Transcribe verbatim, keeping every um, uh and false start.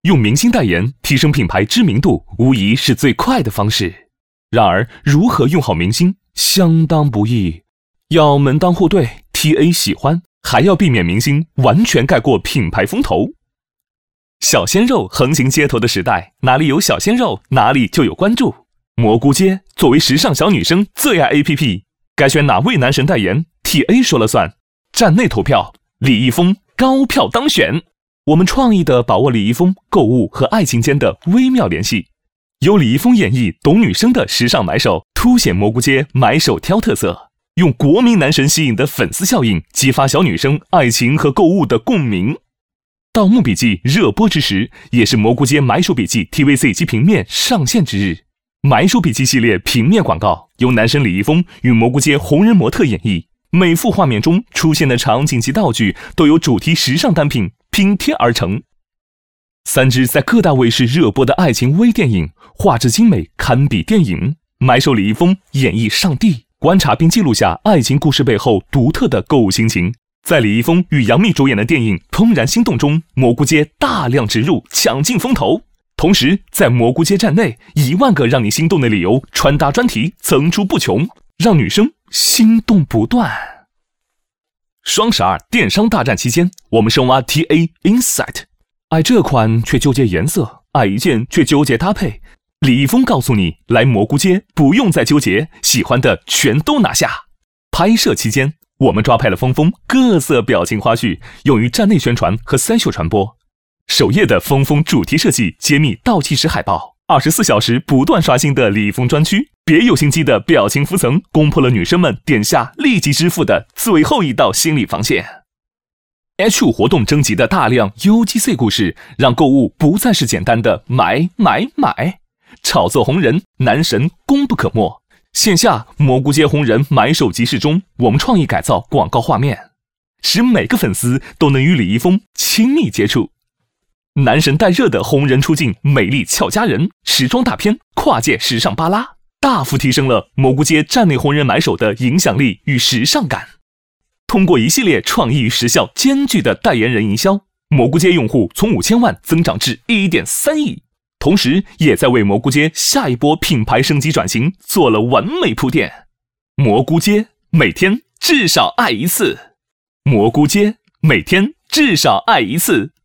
用明星代言提升品牌知名度，无疑是最快的方式。然而，如何用好明星，相当不易。要门当户对 ，T A 喜欢，还要避免明星完全盖过品牌风头。小鲜肉横行街头的时代，哪里有小鲜肉，哪里就有关注。蘑菇街作为时尚小女生最爱 A P P， 该选哪位男神代言 ，T A 说了算。站内投票，李易峰高票当选。我们创意地把握李易峰购物和爱情间的微妙联系，由李易峰演绎懂女生的时尚买手，凸显蘑菇街买手挑特色，用国民男神吸引的粉丝效应，激发小女生爱情和购物的共鸣。盗墓笔记热播之时，也是蘑菇街买手笔记 T V C 及平面上线之日。买手笔记系列平面广告由男神李易峰与蘑菇街红人模特演绎，每幅画面中出现的场景及道具都由主题时尚单品拼贴而成。三支在各大卫视热播的爱情微电影，画质精美，堪比电影。买手李易峰演绎上帝，观察并记录下爱情故事背后独特的购物心情。在李易峰与杨幂主演的电影《怦然心动》中，蘑菇街大量植入，抢尽风头。同时，在蘑菇街站内，一万个让你心动的理由穿搭专题层出不穷，让女生心动不断。双十二电商大战期间，我们深挖 T A Insight， 爱这款却纠结颜色，爱一件却纠结搭配。李易峰告诉你，来蘑菇街不用再纠结，喜欢的全都拿下。拍摄期间，我们抓拍了峰峰各色表情花絮，用于站内宣传和三秀传播。首页的峰峰主题设计揭秘倒计时海报，二十四小时不断刷新的李易峰专区，别有心机的表情浮层攻破了女生们点下立即支付的最后一道心理防线。H 五 活动征集的大量 U G C 故事，让购物不再是简单的买买买，炒作红人男神功不可没。线下蘑菇街红人买手集市中，我们创意改造广告画面，使每个粉丝都能与李易峰亲密接触。男神带热的红人出镜，美丽俏佳人，时装大片，跨界时尚巴拉，大幅提升了蘑菇街站内红人买手的影响力与时尚感。通过一系列创意与时效兼具的代言人营销，蘑菇街用户从五千万增长至 一点三亿，同时也在为蘑菇街下一波品牌升级转型做了完美铺垫。蘑菇街每天至少爱一次，蘑菇街每天至少爱一次。